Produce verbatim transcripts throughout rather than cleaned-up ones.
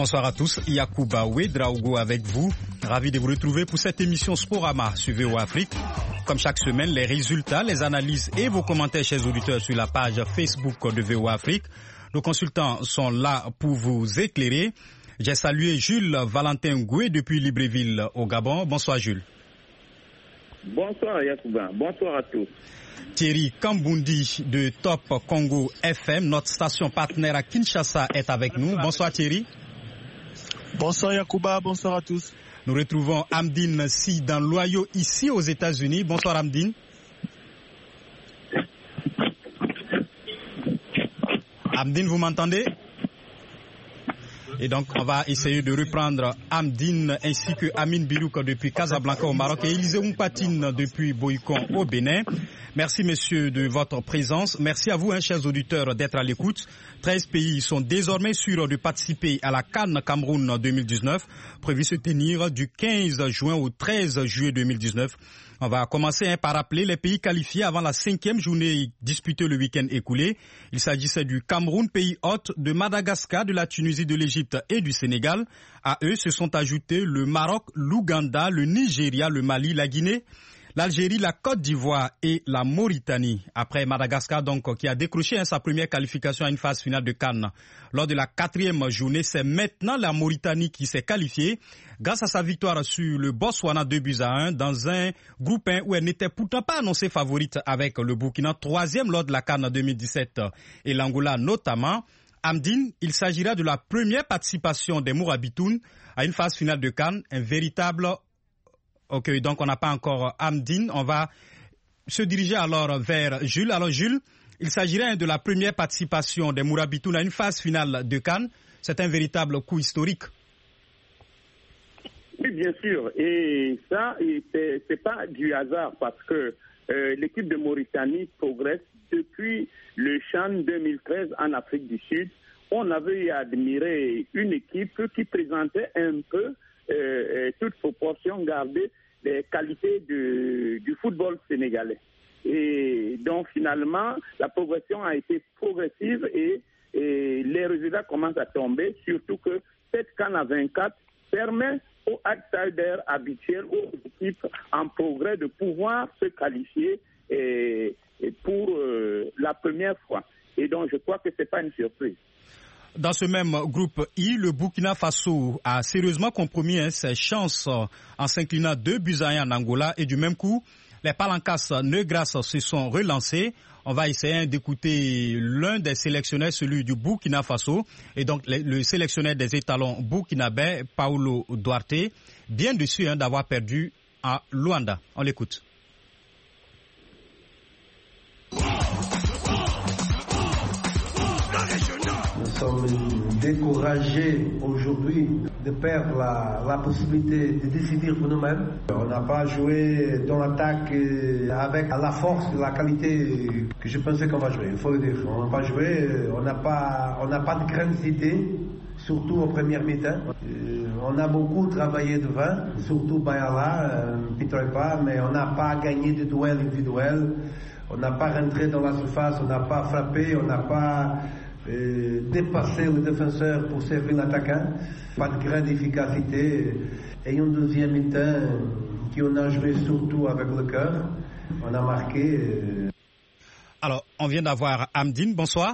Bonsoir à tous, Yacouba Ouedraogo avec vous. Ravi de vous retrouver pour cette émission Sporama sur V O A Afrique. Comme chaque semaine, les résultats, les analyses et vos commentaires, chers auditeurs, sur la page Facebook de V O A Afrique. Nos consultants sont là pour vous éclairer. J'ai salué Jules Valentin Goué depuis Libreville au Gabon. Bonsoir Jules. Bonsoir Yacouba, bonsoir à tous. Thierry Kambundi de Top Congo F M, notre station partenaire à Kinshasa, est avec nous. Bonsoir Thierry. Bonsoir Yacouba, bonsoir à tous. Nous retrouvons Amdine Si dans l'Ohio, ici aux États-Unis. Bonsoir Amdine. Amdine, vous m'entendez? Et donc, on va essayer de reprendre Amdine ainsi que Amine Birouk depuis Casablanca au Maroc et Élisée Oumpatine depuis Boïcon au Bénin. Merci, messieurs, de votre présence. Merci à vous, hein, chers auditeurs, d'être à l'écoute. treize pays sont désormais sûrs de participer à la CAN Cameroun deux mille dix-neuf, prévue se tenir du quinze juin au treize juillet deux mille dix-neuf. On va commencer hein, par rappeler les pays qualifiés avant la cinquième journée disputée le week-end écoulé. Il s'agissait du Cameroun, pays hôte, de Madagascar, de la Tunisie, de l'Égypte et du Sénégal. À eux se sont ajoutés le Maroc, l'Ouganda, le Nigeria, le Mali, la Guinée, l'Algérie, la Côte d'Ivoire et la Mauritanie. Après Madagascar, donc, qui a décroché hein, sa première qualification à une phase finale de CAN. Lors de la quatrième journée, c'est maintenant la Mauritanie qui s'est qualifiée grâce à sa victoire sur le Botswana deux buts à un dans un groupe un où elle n'était pourtant pas annoncée favorite avec le Burkina, troisième lors de la CAN deux mille dix-sept et l'Angola notamment. Amdine, il s'agira de la première participation des Mourabitoun à une phase finale de CAN, un véritable... Ok, donc on n'a pas encore Amdine. On va se diriger alors vers Jules. Alors Jules, il s'agirait de la première participation des Mourabitoun à une phase finale de CAN. C'est un véritable coup historique. Oui, bien sûr. Et ça, c'est, c'est pas du hasard parce que euh, l'équipe de Mauritanie progresse depuis le CHAN deux mille treize en Afrique du Sud. On avait admiré une équipe qui présentait un peu, euh, toute proportion gardée, les qualités de, du football sénégalais. Et donc finalement, la progression a été progressive et, et les résultats commencent à tomber, surtout que cette CAN à vingt-quatre permet aux outsiders habituels, aux équipes en progrès de pouvoir se qualifier et, et pour euh, la première fois. Et donc je crois que ce n'est pas une surprise. Dans ce même groupe I, le Burkina Faso a sérieusement compromis hein, ses chances en s'inclinant deux buts à un en Angola et du même coup, les Palancas Negras se sont relancés. On va essayer d'écouter l'un des sélectionneurs, celui du Burkina Faso, et donc le, le sélectionneur des étalons burkinabés, Paulo Duarte, bien déçu hein, d'avoir perdu à Luanda. On l'écoute. Nous sommes découragés aujourd'hui de perdre la, la possibilité de décider pour nous-mêmes. On n'a pas joué dans l'attaque avec la force, la qualité que je pensais qu'on va jouer. Il faut le dire. On n'a pas joué, on n'a pas, on n'a pas de grandes idées, surtout aux premières mi-temps. On a beaucoup travaillé devant, surtout Bayala, Pitroipa, mais on n'a pas gagné de duel individuel. On n'a pas rentré dans la surface, on n'a pas frappé, on n'a pas euh, dépassé le défenseur pour servir l'attaquant. Pas de grande efficacité. Et une deuxième mi-temps qui on a joué surtout avec le cœur. On a marqué. Euh... Alors, on vient d'avoir Amdine. Bonsoir.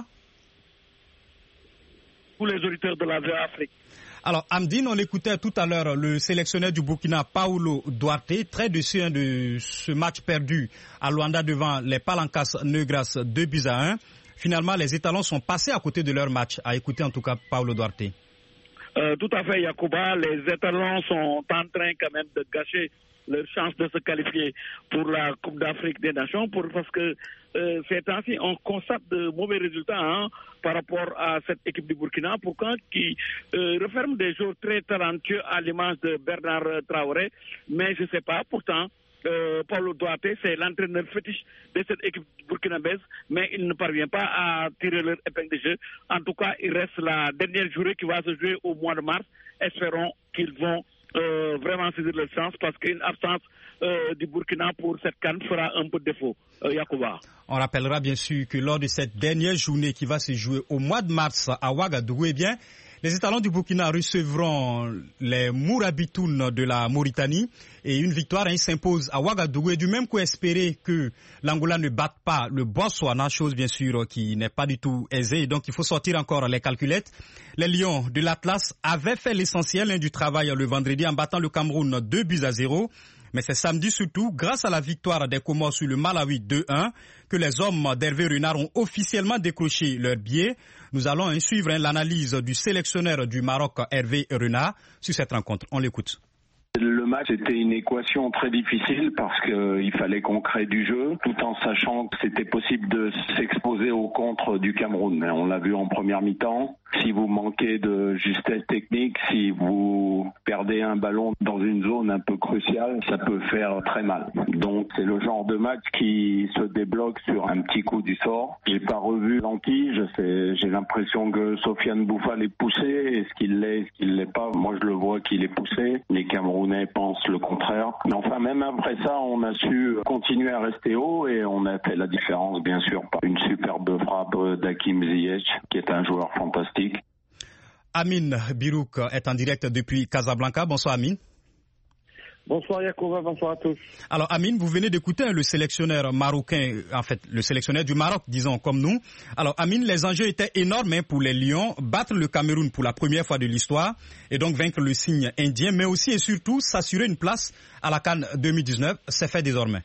Pour les auditeurs de la V O A Afrique. Alors, Amdine, on écoutait tout à l'heure le sélectionneur du Burkina, Paulo Duarte, très déçu hein, de ce match perdu à Luanda devant les Palancas Negras deux buts à un. Finalement, les étalons sont passés à côté de leur match. À écouter en tout cas Paulo Duarte. Euh, tout à fait, Yacouba. Les étalons sont en train quand même de gâcher leur chance de se qualifier pour la Coupe d'Afrique des Nations, pour, parce que euh, ces temps-ci, on constate de mauvais résultats hein, par rapport à cette équipe du Burkina, pourquoi qui euh, referme des joueurs très talentueux à l'image de Bernard Traoré, mais je ne sais pas, pourtant, euh, Paulo Duarte, c'est l'entraîneur fétiche de cette équipe burkinabèse, mais il ne parvient pas à tirer leur épingle de jeu. En tout cas, il reste la dernière journée qui va se jouer au mois de mars. Espérons qu'ils vont Euh, vraiment saisir leur chance parce qu'une absence euh, du Burkina pour cette CAN fera un peu de défaut. Euh, Yacouba. On rappellera bien sûr que lors de cette dernière journée qui va se jouer au mois de mars à Ouagadougou, eh bien, Les étalons du Burkina recevront les Mourabitounes de la Mauritanie et une victoire hein, s'impose à Ouagadougou. Et du même coup espérer que l'Angola ne batte pas le Botswana, chose bien sûr qui n'est pas du tout aisée. Et donc il faut sortir encore les calculettes. Les Lions de l'Atlas avaient fait l'essentiel hein, du travail le vendredi en battant le Cameroun deux buts à zéro. Mais c'est samedi surtout, grâce à la victoire des Comores sur le Malawi deux un, que les hommes d'Hervé Renard ont officiellement décroché leur billet. Nous allons hein, suivre hein, l'analyse du sélectionneur du Maroc, Hervé Renard, sur cette rencontre. On l'écoute. Le match était une équation très difficile parce qu'il fallait qu'on crée du jeu tout en sachant que c'était possible de s'exposer au contre du Cameroun. On l'a vu en première mi-temps. Si vous manquez de justesse technique, si vous perdez un ballon dans une zone un peu cruciale, ça peut faire très mal. Donc c'est le genre de match qui se débloque sur un petit coup du sort. J'ai pas revu l'anti, j'ai l'impression que Sofiane Bouffal est poussé. Est-ce qu'il l'est, est-ce qu'il l'est pas? Moi je le vois qu'il est poussé. Les Camerounais pensent le contraire. Mais enfin même après ça, on a su continuer à rester haut et on a fait la différence bien sûr par une superbe frappe d'Hakim Ziyech qui est un joueur fantastique. Amine Birouk est en direct depuis Casablanca. Bonsoir Amine. Bonsoir Yacouba, bonsoir à tous. Alors Amine, vous venez d'écouter le sélectionneur marocain, en fait le sélectionneur du Maroc, disons comme nous. Alors Amine, les enjeux étaient énormes hein, pour les Lions, battre le Cameroun pour la première fois de l'histoire et donc vaincre le cygne indien, mais aussi et surtout s'assurer une place à la CAN deux mille dix-neuf, c'est fait désormais.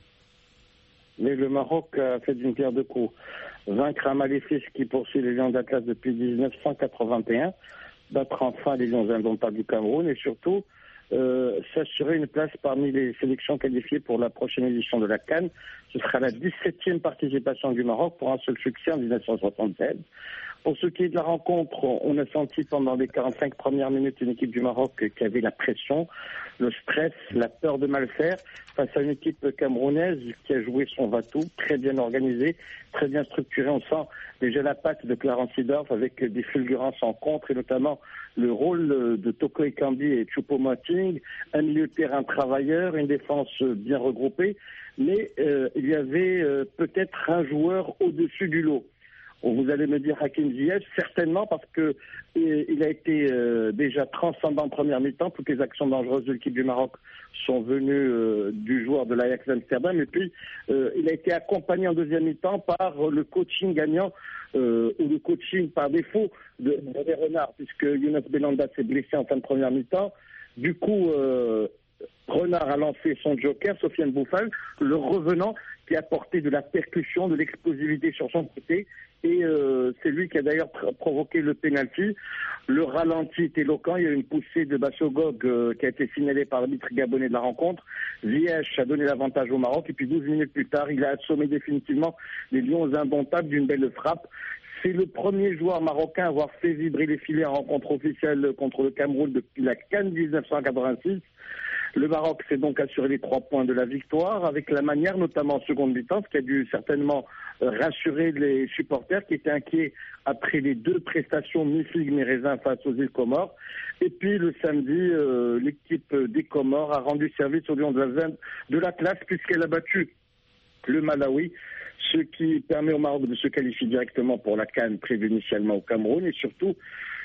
Mais le Maroc a fait d'une pierre deux coups. Vaincre un maléfice qui poursuit les Lions d'Atlas depuis dix-neuf cent quatre-vingt-un, battre enfin les Lions indomptables du Cameroun et surtout euh, s'assurer une place parmi les sélections qualifiées pour la prochaine édition de la CAN. Ce sera la dix-septième participation du Maroc pour un seul succès en dix-neuf cent soixante-seize. Pour ce qui est de la rencontre, on a senti pendant les quarante-cinq premières minutes une équipe du Maroc qui avait la pression, le stress, la peur de mal faire face à une équipe camerounaise qui a joué son va-tout, très bien organisée, très bien structurée. On sent déjà la patte de Clarence Seedorf avec des fulgurances en contre et notamment le rôle de Toko Ekambi et Choupo-Moting, un milieu de terrain travailleur, une défense bien regroupée, mais euh, il y avait euh, peut-être un joueur au-dessus du lot. Vous allez me dire Hakim Ziyech, certainement parce que il a été euh, déjà transcendant en première mi-temps. Toutes les actions dangereuses de l'équipe du Maroc sont venues euh, du joueur de l'Ajax Amsterdam. Et puis, euh, il a été accompagné en deuxième mi-temps par le coaching gagnant euh, ou le coaching par défaut de Hervé Renard, puisque Younes Belhanda s'est blessé en fin de première mi-temps. Du coup, euh, Renard a lancé son joker, Sofiane Bouffal, le revenant qui a apporté de la percussion, de l'explosivité sur son côté. Et euh, c'est lui qui a d'ailleurs pr- provoqué le pénalty. Le ralenti est éloquent. Il y a une poussée de Bassogog euh, qui a été signalée par l'arbitre gabonais de la rencontre. Ziyech a donné l'avantage au Maroc. Et puis douze minutes plus tard, il a assommé définitivement les Lions indomptables d'une belle frappe. C'est le premier joueur marocain à avoir fait vibrer les filets en rencontre officielle contre le Cameroun depuis la CAN dix-neuf cent quatre-vingt-six. Le Maroc s'est donc assuré les trois points de la victoire avec la manière, notamment en seconde mi-temps, ce qui a dû certainement rassurer les supporters qui étaient inquiets après les deux prestations mi-figue mi-raisin face aux îles Comores. Et puis le samedi, euh, l'équipe des Comores a rendu service aux Lions de l'Atlas puisqu'elle a battu le Malawi, ce qui permet au Maroc de se qualifier directement pour la CAN prévue initialement au Cameroun et surtout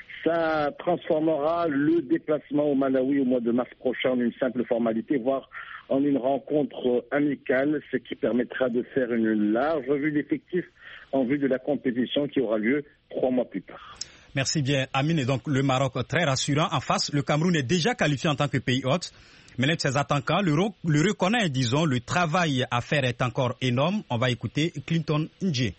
ça transformera le déplacement au Malawi au mois de mars prochain en une simple formalité, voire en une rencontre amicale, ce qui permettra de faire une large revue d'effectifs en vue de la compétition qui aura lieu trois mois plus tard. Merci bien Amine. Et donc le Maroc très rassurant. En face, le Cameroun est déjà qualifié en tant que pays hôte. Mais l'un de ses attaquants le, re- le reconnaît, disons, le travail à faire est encore énorme. On va écouter Clinton Ndje.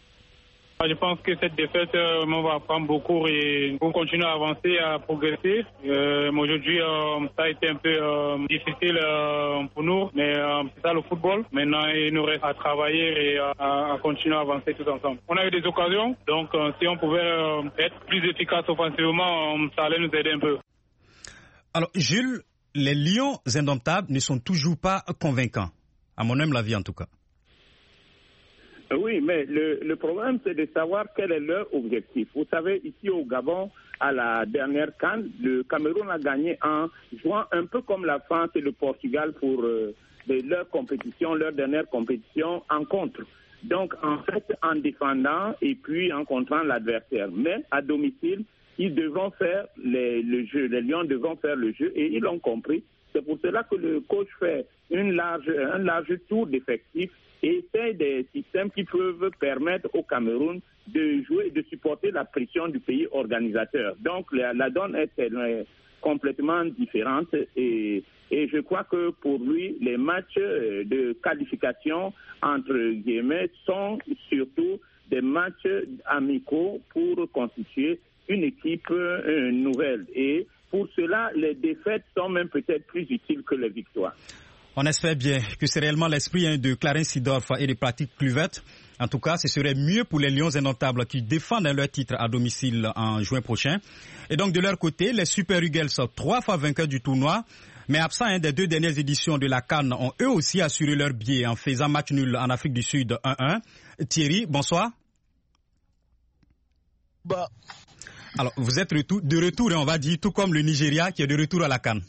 Je pense que cette défaite, euh, on va apprendre beaucoup et pour continuer à avancer, à progresser. Euh, aujourd'hui, euh, ça a été un peu euh, difficile euh, pour nous, mais euh, c'est ça le football. Maintenant, il nous reste à travailler et à, à continuer à avancer tous ensemble. On a eu des occasions, donc euh, si on pouvait euh, être plus efficace offensivement, euh, ça allait nous aider un peu. Alors, Jules, les Lions indomptables ne sont toujours pas convaincants, à mon humble avis en tout cas. Oui, mais le, le problème, c'est de savoir quel est leur objectif. Vous savez, ici au Gabon, à la dernière CAN, le Cameroun a gagné en jouant un peu comme la France et le Portugal pour euh, de leur compétition, leur dernière compétition en contre. Donc, en fait, en défendant et puis en contrant l'adversaire. Mais à domicile, ils devront faire les, le jeu, les Lions devront faire le jeu et ils l'ont compris. C'est pour cela que le coach fait une large, un large tour d'effectifs et essaie des systèmes qui peuvent permettre au Cameroun de jouer et de supporter la pression du pays organisateur. Donc la, la donne est, est complètement différente et, et je crois que pour lui, les matchs de qualification entre guillemets sont surtout des matchs amicaux pour constituer une équipe euh, nouvelle. Et pour cela, les défaites sont même peut-être plus utiles que les victoires. On espère bien que c'est réellement l'esprit hein, de Clarence Seedorf et de Patrick Kluivert. En tout cas, ce serait mieux pour les Lions indomptables qui défendent leur titre à domicile en juin prochain. Et donc, de leur côté, les Super Eagles sont trois fois vainqueurs du tournoi, mais absents hein, des deux dernières éditions de la CAN, ont eux aussi assuré leur billet en faisant match nul en Afrique du Sud un un. Thierry, bonsoir. Bah. Alors, vous êtes retour, de retour, on va dire, tout comme le Nigeria qui est de retour à la CAN.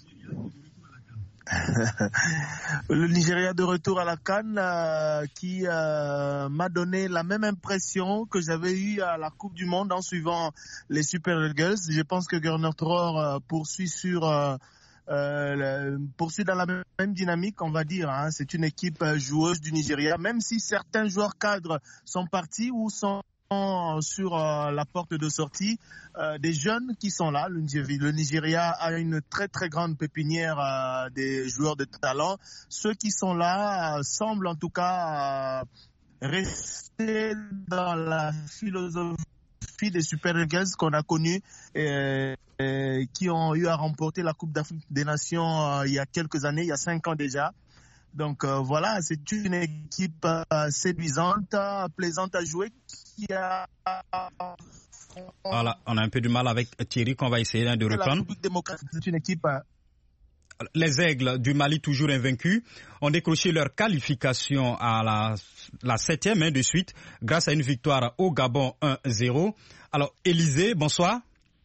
Le Nigeria de retour à la CAN euh, qui euh, m'a donné la même impression que j'avais eue à la Coupe du Monde en suivant les Super Eagles. Je pense que Gernot Rohr euh, poursuit sur euh, euh, poursuit dans la même dynamique, on va dire. Hein. C'est une équipe joueuse du Nigeria, même si certains joueurs cadres sont partis ou sont sur euh, la porte de sortie, euh, des jeunes qui sont là. Le, le Nigeria a une très très grande pépinière euh, des joueurs de talent. Ceux qui sont là euh, semblent en tout cas euh, rester dans la philosophie des Super Eagles qu'on a connus et, et qui ont eu à remporter la Coupe d'Afrique des Nations euh, il y a quelques années, il y a cinq ans déjà. Donc euh, voilà, c'est une équipe euh, séduisante, euh, plaisante à jouer. Qui a... Voilà, on a un peu du mal avec Thierry qu'on va essayer de reprendre. La République démocratique, c'est une équipe... Euh... Les Aigles du Mali, toujours invaincus, ont décroché leur qualification à la, la septième hein, de suite grâce à une victoire au Gabon un zéro. Alors, Élisée, bonsoir.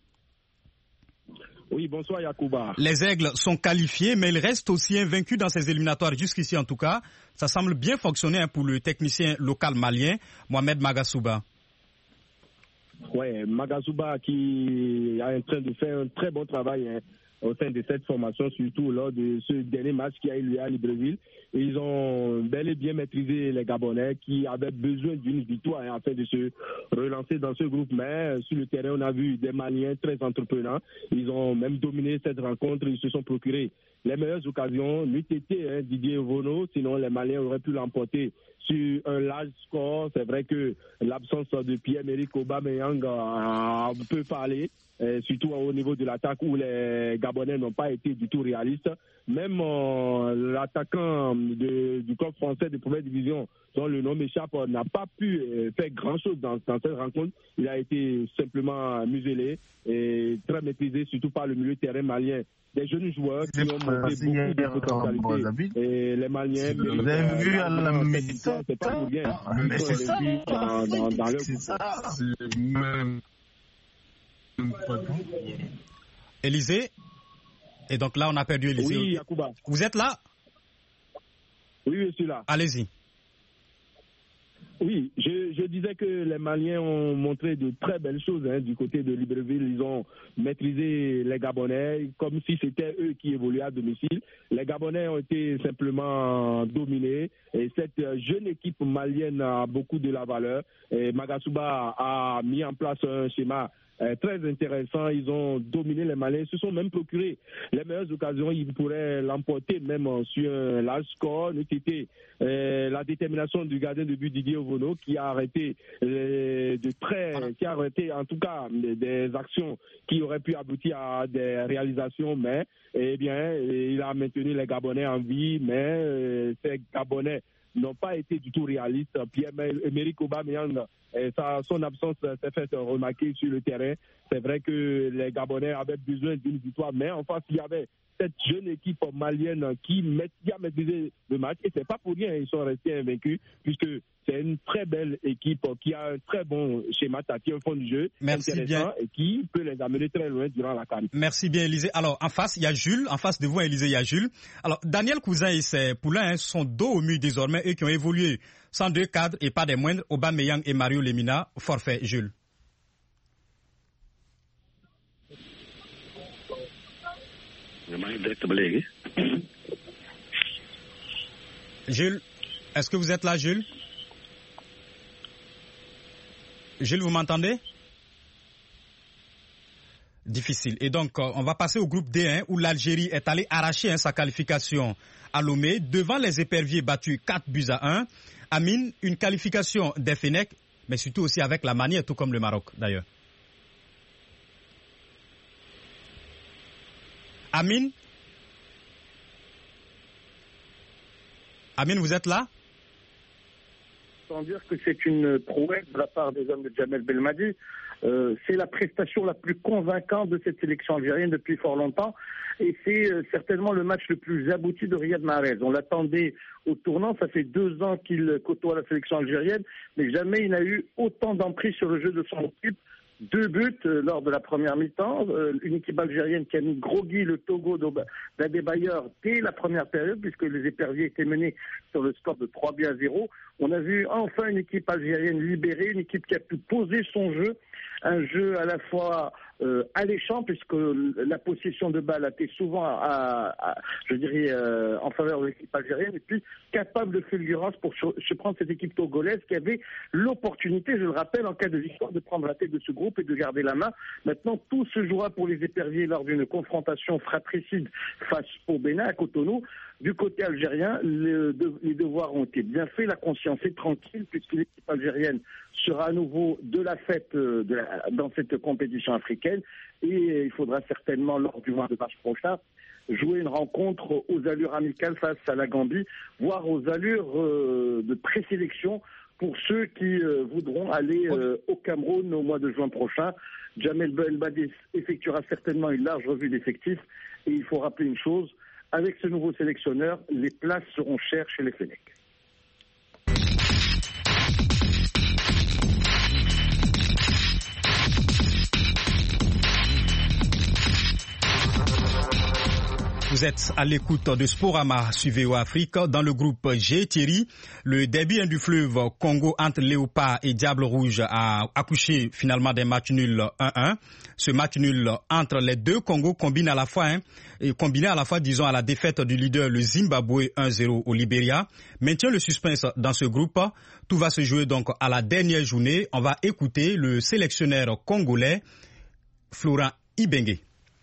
Oui, bonsoir Yacouba. Les Aigles sont qualifiés, mais ils restent aussi invaincus dans ces éliminatoires, jusqu'ici en tout cas. Ça semble bien fonctionner hein, pour le technicien local malien, Mohamed Magasuba. Oui, Magasuba qui est en train de faire un très bon travail hein, au sein de cette formation, surtout lors de ce dernier match qui a eu lieu à Libreville. Et ils ont bel et bien maîtrisé les Gabonais qui avaient besoin d'une victoire hein, afin de se relancer dans ce groupe. Mais sur le terrain, on a vu des Maliens très entreprenants. Ils ont même dominé cette rencontre. Ils se sont procurés les meilleures occasions. N'eût été hein, Didier Vono, sinon les Maliens auraient pu l'emporter sur un large score. C'est vrai que l'absence de Pierre-Emerick Aubameyang euh, peut parler. Euh, surtout au niveau de l'attaque où les Gabonais n'ont pas été du tout réalistes. Même euh, l'attaquant de, du club français de première division, dont le nom m'échappe, n'a pas pu euh, faire grand-chose dans, dans cette rencontre. Il a été simplement muselé et très maîtrisé, surtout par le milieu de terrain malien. Des jeunes joueurs qui ont montré beaucoup de potentialité. Et les Maliens... Vous avez vu à la mi-temps, c'est pas pour rien. Mais c'est ça, dans, dans, dans leur c'est ça. Élisée, et donc là on a perdu Élisée. Oui, Yacouba. Vous êtes là? Oui, je suis là. Allez-y. Oui, je, je disais que les Maliens ont montré de très belles choses hein, du côté de Libreville. Ils ont maîtrisé les Gabonais comme si c'était eux qui évoluaient à domicile. Les Gabonais ont été simplement dominés et cette jeune équipe malienne a beaucoup de la valeur. Et Magasuba a mis en place un schéma Euh, très intéressant. Ils ont dominé les Maliens, ils se sont même procuré les meilleures occasions. Ils pourraient l'emporter même sur un large score. C'était euh, la détermination du gardien de but Didier Vono qui a arrêté euh, de très, qui a arrêté en tout cas des, des actions qui auraient pu aboutir à des réalisations, mais eh bien il a maintenu les Gabonais en vie, mais euh, ces Gabonais n'ont pas été du tout réalistes. Pierre-Emerick Aubameyang, sa, son absence s'est faite remarquer sur le terrain. C'est vrai que les Gabonais avaient besoin d'une victoire, mais en face, il y avait cette jeune équipe malienne qui, met, qui a maîtrisé le match. Et c'est pas pour rien, ils sont restés invaincus, puisque c'est une très belle équipe qui a un très bon schéma tactique, un fond de jeu Merci intéressant bien. Et qui peut les amener très loin durant la CAN. Merci bien, Élisée. Alors, en face, il y a Jules. En face de vous, Élisée, il y a Jules. Alors, Daniel Cousin et ses poulains hein, sont dos au mur désormais, eux qui ont évolué sans deux cadres et pas des moindres, Aubameyang et Mario Lemina. Forfait, Jules. Jules, est-ce que vous êtes là, Jules? Jules, vous m'entendez? Difficile. Et donc, euh, on va passer au groupe D un où l'Algérie est allée arracher hein, sa qualification à Lomé devant les éperviers battus quatre buts à un. Amine, une qualification des Fennecs, mais surtout aussi avec la manière, tout comme le Maroc d'ailleurs. Amine? Amine, vous êtes là? Sans dire que c'est une prouesse de la part des hommes de Djamel Belmadi. Euh, c'est la prestation la plus convaincante de cette sélection algérienne depuis fort longtemps et c'est euh, certainement le match le plus abouti de Riyad Mahrez. On l'attendait au tournant, ça fait deux ans qu'il côtoie la sélection algérienne, mais jamais il n'a eu autant d'emprise sur le jeu de son équipe. Deux buts euh, lors de la première mi-temps, euh, une équipe algérienne qui a mis groggy le Togo d'Adebayor dès la première période puisque les éperviers étaient menés sur le score de trois buts à zéro. On a vu enfin une équipe algérienne libérée, une équipe qui a pu poser son jeu, un jeu à la fois euh, alléchant puisque la possession de balle a été souvent, à, à, je dirais, euh, en faveur de l'équipe algérienne et puis capable de fulgurance pour se prendre cette équipe togolaise qui avait l'opportunité, je le rappelle, en cas de victoire, de prendre la tête de ce groupe et de garder la main. Maintenant, tout se jouera pour les éperviers lors d'une confrontation fratricide face au Bénin à Cotonou. Du côté algérien, les, de, les devoirs ont été bien faits, la conscience est tranquille puisque l'équipe algérienne sera à nouveau de la fête de la, dans cette compétition africaine et il faudra certainement lors du mois de mars prochain jouer une rencontre aux allures amicales face à la Gambie, voire aux allures euh, de présélection pour ceux qui euh, voudront aller euh, au Cameroun au mois de juin prochain. Djamel Belmadi effectuera certainement une large revue d'effectifs et il faut rappeler une chose, avec ce nouveau sélectionneur, les places seront chères chez les Fennecs. Vous êtes à l'écoute de Sporama sur V O A Afrique. Dans le groupe G, Thierry, le derby du fleuve Congo entre Léopard et Diable Rouge a accouché finalement des matchs nuls un un. Ce match nul entre les deux Congos combine à la fois, hein, et combiné à la fois, disons, à la défaite du leader, le Zimbabwe un zéro au Libéria, maintient le suspense dans ce groupe. Tout va se jouer donc à la dernière journée. On va écouter le sélectionneur congolais, Florent Ibenge.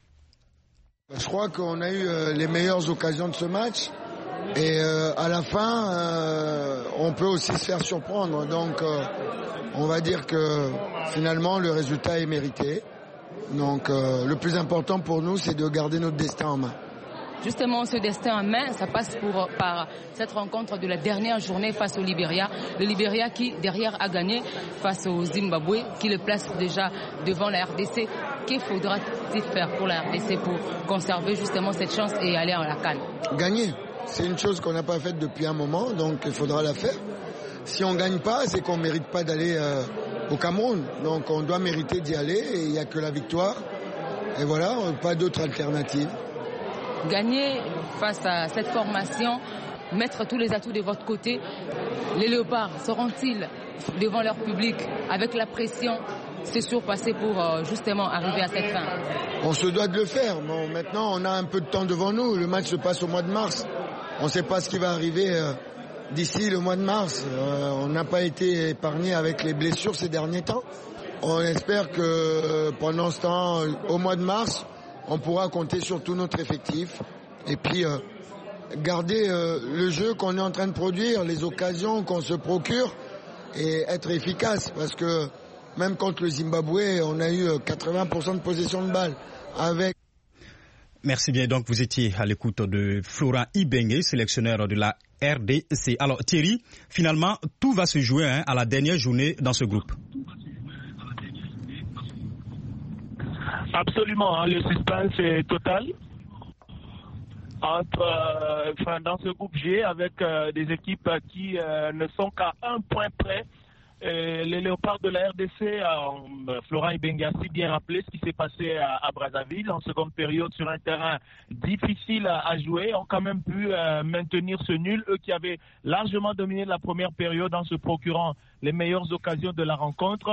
Je crois qu'on a eu euh, les meilleures occasions de ce match et euh, à la fin, euh, on peut aussi se faire surprendre. Donc, euh, on va dire que finalement, le résultat est mérité. Donc, euh, le plus important pour nous, c'est de garder notre destin en main. Justement, ce destin en main, ça passe pour, par cette rencontre de la dernière journée face au Libéria. Le Libéria qui, derrière, a gagné face au Zimbabwe, qui le place déjà devant la R D C. Qu'il faudra-t-il faire pour la R D C pour conserver justement cette chance et aller à la CAN? Gagner, c'est une chose qu'on n'a pas faite depuis un moment, donc il faudra la faire. Si on ne gagne pas, c'est qu'on ne mérite pas d'aller euh, au Cameroun. Donc on doit mériter d'y aller et il n'y a que la victoire. Et voilà, pas d'autre alternative. Gagner face à cette formation, mettre tous les atouts de votre côté, les Léopards seront-ils devant leur public avec la pression se surpasser pour euh, justement arriver à cette fin? On se doit de le faire. Bon, maintenant, on a un peu de temps devant nous. Le match se passe au mois de mars. On ne sait pas ce qui va arriver euh, d'ici le mois de mars. Euh, on n'a pas été épargné avec les blessures ces derniers temps. On espère que euh, pendant ce temps, au mois de mars, on pourra compter sur tout notre effectif et puis euh, garder euh, le jeu qu'on est en train de produire, les occasions qu'on se procure et être efficace. Parce que même contre le Zimbabwe, on a eu quatre-vingts pour cent de possession de balle. Avec... Merci bien. Donc, vous étiez à l'écoute de Florent Ibenge, sélectionneur de la R D C. Alors, Thierry, finalement, tout va se jouer hein, à la dernière journée dans ce groupe. Absolument, hein, le suspense est total. Entre, euh, enfin, dans ce groupe G, avec euh, des équipes qui euh, ne sont qu'à un point près. Euh, les Léopards de la R D C, euh, Florent Ibenge a si bien rappelé ce qui s'est passé à, à Brazzaville en seconde période sur un terrain difficile à, à jouer, ont quand même pu euh, maintenir ce nul, eux qui avaient largement dominé la première période en se procurant les meilleures occasions de la rencontre.